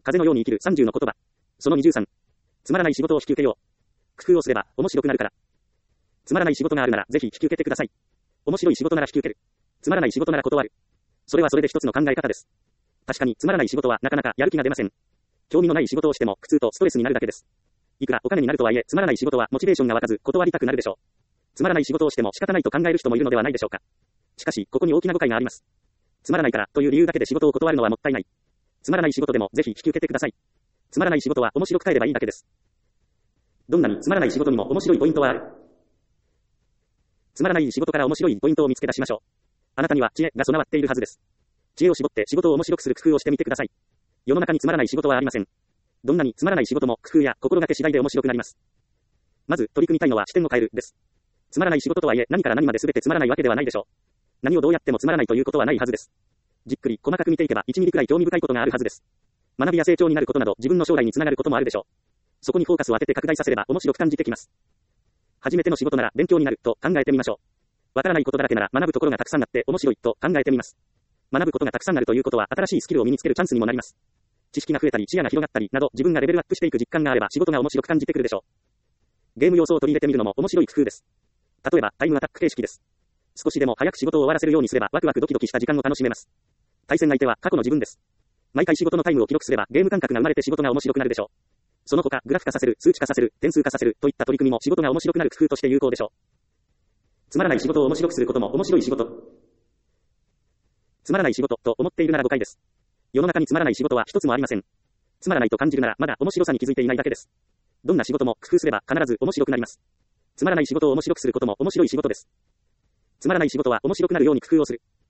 風のように生きる30の言葉。その23。つまらない仕事を引き受けよう。工夫をすれば面白くなるから。つまらない仕事があるならぜひ引き受けてください。面白い仕事なら引き受ける。つまらない仕事なら断る。それはそれで一つの考え方です。確かにつまらない仕事はなかなかやる気が出ません。興味のない仕事をしても苦痛とストレスになるだけです。いくらお金になるとはいえつまらない仕事はモチベーションが湧かず断りたくなるでしょう。つまらない仕事をしても仕方ないと考える人もいるのではないでしょうか。しかしここに大きな誤解があります。つまらないからという理由だけで仕事を断るのはもったいない。つまらない仕事でもぜひ引き受けてください。つまらない仕事は面白く変えればいいだけです。どんなにつまらない仕事にも面白いポイントはある。つまらない仕事から面白いポイントを見つけ出しましょう。あなたには知恵が備わっているはずです。知恵を絞って仕事を面白くする工夫をしてみてください。世の中につまらない仕事はありません。どんなにつまらない仕事も工夫や心がけ次第で面白くなります。まず取り組みたいのは視点を変えるです。つまらない仕事とはいえ何から何まで全てつまらないわけではないでしょう。何をどうやってもつまらないということはないはずです。じっくり細かく見ていけば1ミリくらい興味深いことがあるはずです。学びや成長になることなど自分の将来につながることもあるでしょう。そこにフォーカスを当てて拡大させれば面白く感じてきます。初めての仕事なら勉強になると考えてみましょう。わからないことだらけなら学ぶところがたくさんあって面白いと考えてみます。学ぶことがたくさんあるということは新しいスキルを身につけるチャンスにもなります。知識が増えたり視野が広がったりなど自分がレベルアップしていく実感があれば仕事が面白く感じてくるでしょう。ゲーム要素を取り入れてみるのも面白い工夫です。例えばタイムアタック形式です。少しでも早く仕事を終わらせるようにすればワクワクドキドキした時間を楽しめます。対戦相手は過去の自分です。毎回仕事のタイムを記録すればゲーム感覚が生まれて仕事が面白くなるでしょう。その他グラフ化させる、数値化させる、点数化させるといった取り組みも仕事が面白くなる工夫として有効でしょう。つまらない仕事を面白くすることも面白い仕事。つまらない仕事と思っているなら誤解です。世の中につまらない仕事は一つもありません。つまらないと感じるならまだ面白さに気づいていないだけです。どんな仕事も工夫すれば必ず面白くなります。つまらない仕事を面白くすることも面白い仕事です。つまらない仕事は面白くなるように工夫をする。